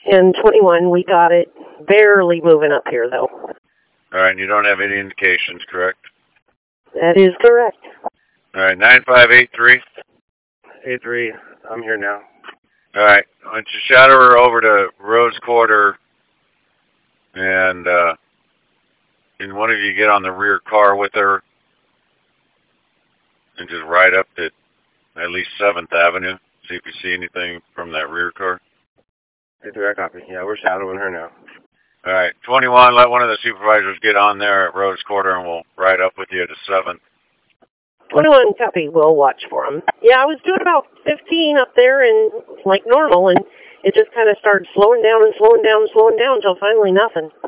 And 21, we got it barely moving up here, though. All right, and you don't have any indications, correct? That is correct. All right, 9583. 83, I'm here now. All right, why don't you shadow her over to Rose Quarter, and one of you get on the rear car with her, and just ride up to at least 7th Avenue, see if you see anything from that rear car. 83, I copy. Yeah, we're shadowing her now. All right, 21, let one of the supervisors get on there at Rose Quarter, and we'll ride up with you to 7th. 21, copy. We'll watch for him. Yeah, I was doing about 15 up there, and like normal, and it just kind of started slowing down and slowing down and slowing down until finally nothing.